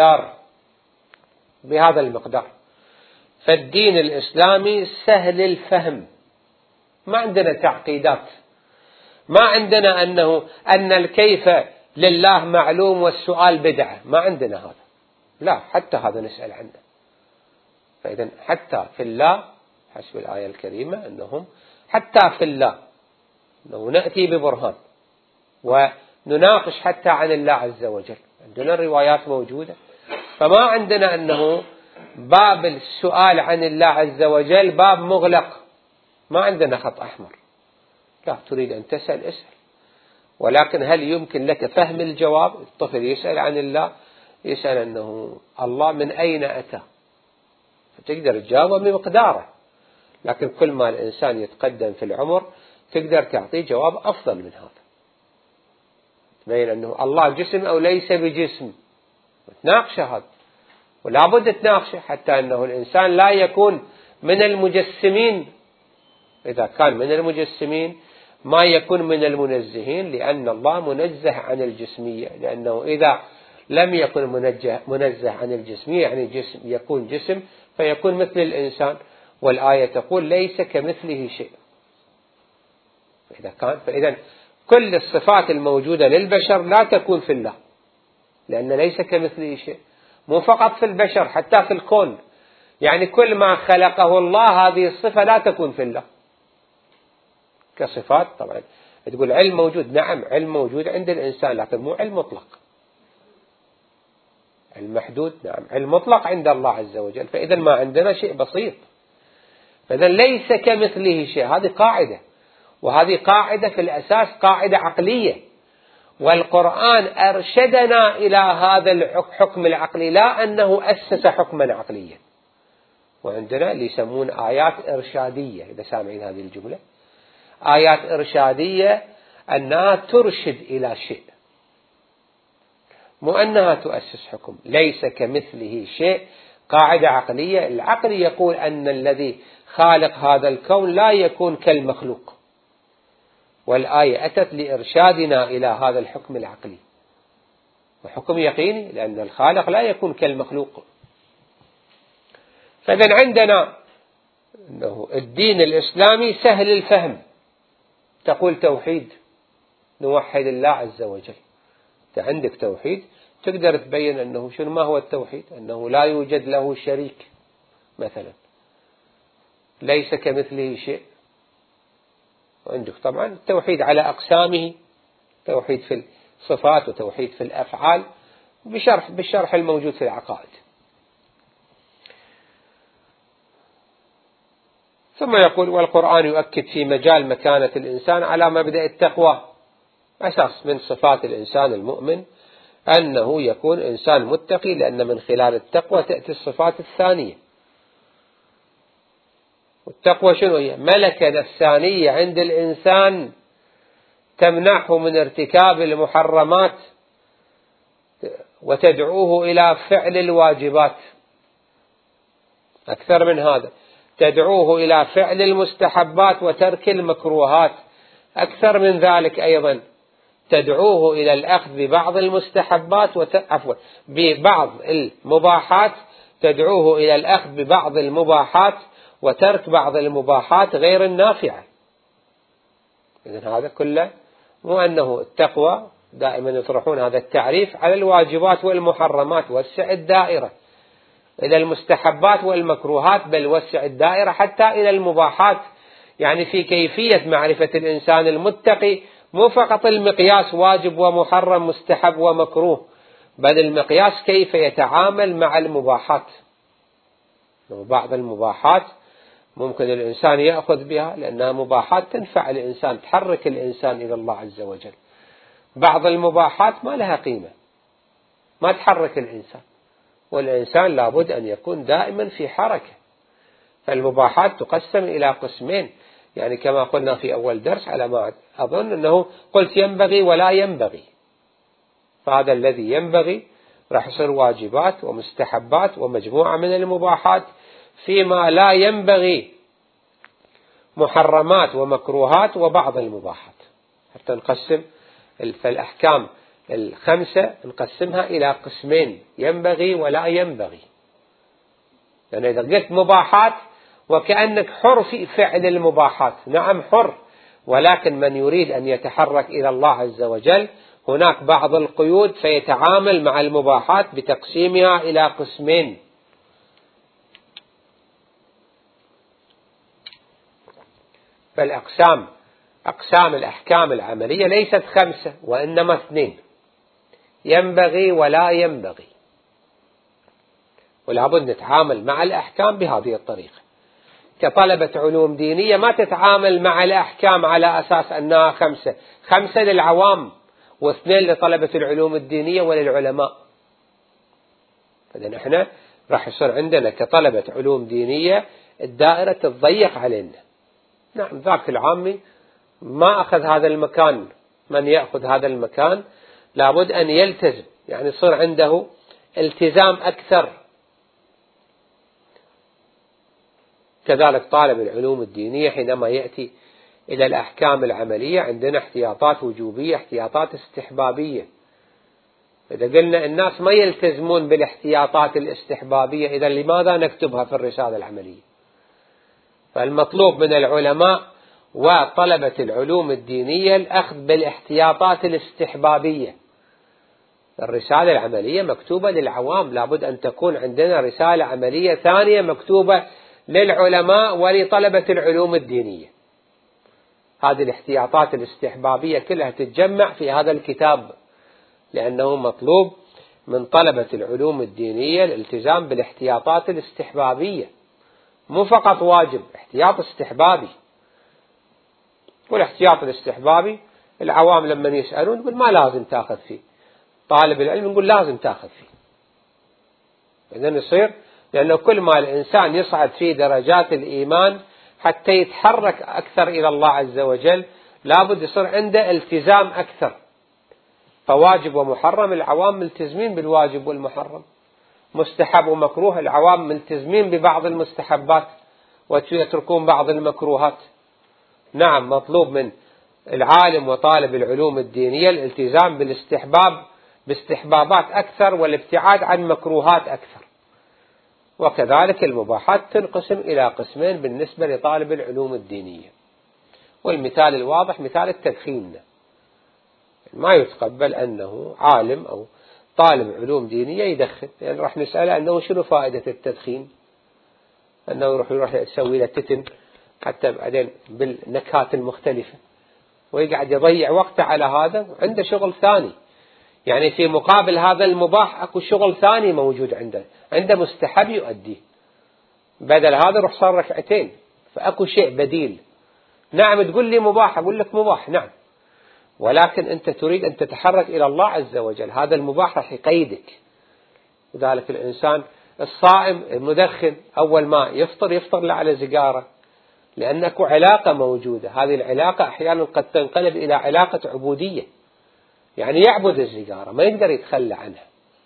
بهذا المقدار. فالدين الإسلامي سهل الفهم، ما عندنا تعقيدات، ما عندنا أن الكيف لله معلوم والسؤال بدعة، ما عندنا هذا، لا، حتى هذا نسأل عنه. فإذا حتى في الله حسب الآية الكريمة أنهم حتى في الله أنه نأتي ببرهان ونناقش حتى عن الله عز وجل، عندنا الروايات موجودة. فما عندنا أنه باب السؤال عن الله عز وجل باب مغلق، ما عندنا خط أحمر، لا، تريد أن تسأل اسأل، ولكن هل يمكن لك فهم الجواب؟ الطفل يسأل عن الله، يسأل أنه الله من أين أتى، فتقدر تجاوب بمقداره. لكن كل ما الإنسان يتقدم في العمر تقدر تعطيه جواب أفضل من هذا، تبين أنه الله جسم أو ليس بجسم، تناقش هذا، ولا بد تناقشه حتى أنه الإنسان لا يكون من المجسمين. إذا كان من المجسمين ما يكون من المنزهين، لأن الله منزه عن الجسمية، لأنه إذا لم يكن منزه عن الجسمية يعني جسم يكون جسم فيكون مثل الإنسان، والآية تقول ليس كمثله شيء. فإذا كل الصفات الموجودة للبشر لا تكون في الله، لأن ليس كمثله شيء، مو فقط في البشر حتى في الكون، يعني كل ما خلقه الله هذه الصفة لا تكون في الله كصفات. طبعا تقول علم موجود، نعم علم موجود عند الإنسان، لكن مو علم مطلق، علم محدود، نعم علم مطلق عند الله عز وجل. فإذا ما عندنا شيء بسيط، فإذا ليس كمثله شيء، هذه قاعدة، وهذه قاعدة في الأساس قاعدة عقلية، والقرآن أرشدنا إلى هذا الحكم العقلي، لا أنه أسس حكما عقليا. وعندنا اللي يسمون آيات إرشادية، إذا سامعين هذه الجملة، آيات إرشادية أنها ترشد إلى شيء، مو أنها تؤسس حكم. ليس كمثله شيء قاعدة عقلية، العقل يقول أن الذي خالق هذا الكون لا يكون كالمخلوق، والآية أتت لإرشادنا إلى هذا الحكم العقلي، وحكم يقيني، لأن الخالق لا يكون كالمخلوق. فإذا عندنا أنه الدين الإسلامي سهل الفهم، تقول توحيد، نوحد الله عز وجل، أنت عندك توحيد تقدر تبين أنه شنو ما هو التوحيد، أنه لا يوجد له شريك مثلا، ليس كمثله شيء. وعندك طبعا التوحيد على أقسامه، توحيد في الصفات وتوحيد في الأفعال، بالشرح الموجود في العقائد. ثم يقول والقرآن يؤكد في مجال مكانة الإنسان على مبدأ التقوى، أساس من صفات الإنسان المؤمن أنه يكون إنسان متقي، لأن من خلال التقوى تأتي الصفات الثانية. والتقوى شنو هي؟ ملكة نفسانية عند الإنسان تمنعه من ارتكاب المحرمات وتدعوه إلى فعل الواجبات. أكثر من هذا، تدعوه إلى فعل المستحبات وترك المكروهات. أكثر من ذلك أيضا، تدعوه إلى الأخذ ببعض المستحبات ببعض المباحات، تدعوه إلى الأخذ ببعض المباحات وترك بعض المباحات غير النافعة. إذن هذا كله مو أنه التقوى دائما يطرحون هذا التعريف على الواجبات والمحرمات، وسع الدائرة إلى المستحبات والمكروهات، بل وسع الدائرة حتى إلى المباحات. يعني في كيفية معرفة الإنسان المتقي مو فقط المقياس واجب ومحرم مستحب ومكروه، بل المقياس كيف يتعامل مع المباحات. بعض المباحات ممكن الإنسان يأخذ بها لأنها مباحات تنفع الإنسان، تحرك الإنسان إلى الله عز وجل. بعض المباحات ما لها قيمة، ما تحرك الإنسان، والإنسان لابد أن يكون دائما في حركة. فالمباحات تقسم إلى قسمين، يعني كما قلنا في أول درس على ما أظن أنه قلت ينبغي ولا ينبغي. فهذا الذي ينبغي راح يصير واجبات ومستحبات ومجموعة من المباحات، فيما لا ينبغي محرمات ومكروهات وبعض المباحات، حتى نقسم. فالأحكام الخمسة نقسمها إلى قسمين: ينبغي ولا ينبغي. يعني إذا قلت مباحات وكأنك حر في فعل المباحات، نعم حر، ولكن من يريد أن يتحرك إلى الله عز وجل هناك بعض القيود، فيتعامل مع المباحات بتقسيمها إلى قسمين. أقسام الأحكام العملية ليست 5 وإنما 2: ينبغي ولا ينبغي. ولا بد نتعامل مع الأحكام بهذه الطريقة. كطلبة علوم دينية ما تتعامل مع الأحكام على أساس أنها 5 للعوام و2 لطلبة العلوم الدينية وللعلماء. فإذا احنا راح يصير عندنا كطلبة علوم دينية الدائرة تتضيق علينا. نعم ذاك العامي ما أخذ هذا المكان، من يأخذ هذا المكان لابد أن يلتزم، يعني يصير عنده التزام أكثر. كذلك طالب العلوم الدينية حينما يأتي إلى الأحكام العملية عندنا احتياطات وجوبية، احتياطات استحبابية. إذا قلنا الناس ما يلتزمون بالاحتياطات الاستحبابية، إذا لماذا نكتبها في الرسالة العملية؟ فالمطلوب من العلماء وطلبة العلوم الدينية الأخذ بالاحتياطات الاستحبابية. الرسالة العملية مكتوبة للعوام، لابد أن تكون عندنا رسالة عملية ثانية مكتوبة للعلماء ولطلبة العلوم الدينية. هذه الاحتياطات الاستحبابية كلها تتجمع في هذا الكتاب، لأنه مطلوب من طلبة العلوم الدينية الالتزام بالاحتياطات الاستحبابية، مو فقط واجب، احتياط استحبابي. والاحتياط الاستحبابي العوام لما يسألون يقول ما لازم تأخذ فيه، طالب العلم يقول لازم تأخذ فيه. إذن يصير، لأنه كل ما الإنسان يصعد في درجات الإيمان حتى يتحرك أكثر إلى الله عز وجل لابد يصير عنده التزام أكثر. فواجب ومحرم العوام ملتزمين بالواجب والمحرم، مستحب ومكروه العوام ملتزمين ببعض المستحبات ويتركون بعض المكروهات. نعم مطلوب من العالم وطالب العلوم الدينية الالتزام باستحبابات أكثر والابتعاد عن مكروهات أكثر. وكذلك المباحات تنقسم إلى قسمين بالنسبة لطالب العلوم الدينية. والمثال الواضح مثال التدخين، ما يتقبل أنه عالم أو طالب علوم دينية يدخن، يعني راح نسأله أنه شنو فائدة التدخين، أنه يروح يسوي له تتن حتى بعدين بالنكهات المختلفة ويقعد يضيع وقته على هذا، عنده شغل ثاني. يعني في مقابل هذا المباح أكو شغل ثاني موجود عنده مستحب يؤديه، بدل هذا روح صار ركعتين، فأكو شيء بديل. نعم تقول لي مباح، أقول لك مباح نعم، ولكن أنت تريد أن تتحرك إلى الله عز وجل، هذا المباح راح يقيدك. وذلك الإنسان الصائم المدخن أول ما يفطر له على سيجارة، لأن أكو علاقة موجودة، هذه العلاقة أحيانا قد تنقلب إلى علاقة عبودية، يعني يعبد السيجارة ما يقدر يتخلى عنها،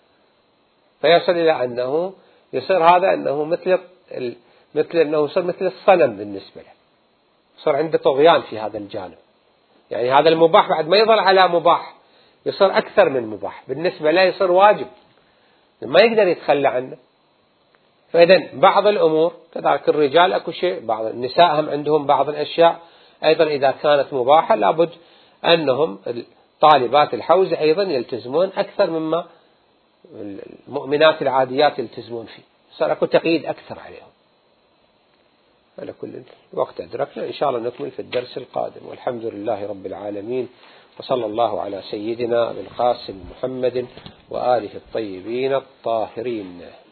فيصل إلى أنه يصير هذا أنه مثل أنه يصير مثل الصنم بالنسبة له، يصير عنده طغيان في هذا الجانب. يعني هذا المباح بعد ما يظل على مباح يصير أكثر من مباح بالنسبة له، يصير واجب ما يقدر يتخلى عنه. فإذا بعض الأمور كذلك الرجال أكو شيء، بعض النساء هم عندهم بعض الأشياء أيضا إذا كانت مباحة لابد أنهم طالبات الحوزة أيضا يلتزمون أكثر مما المؤمنات العاديات يلتزمون فيه، صار أكو تقييد أكثر عليهم. على كل وقت أدركنا، إن شاء الله نكمل في الدرس القادم، والحمد لله رب العالمين، وصلى الله على سيدنا أبي القاسم محمد وآله الطيبين الطاهرين.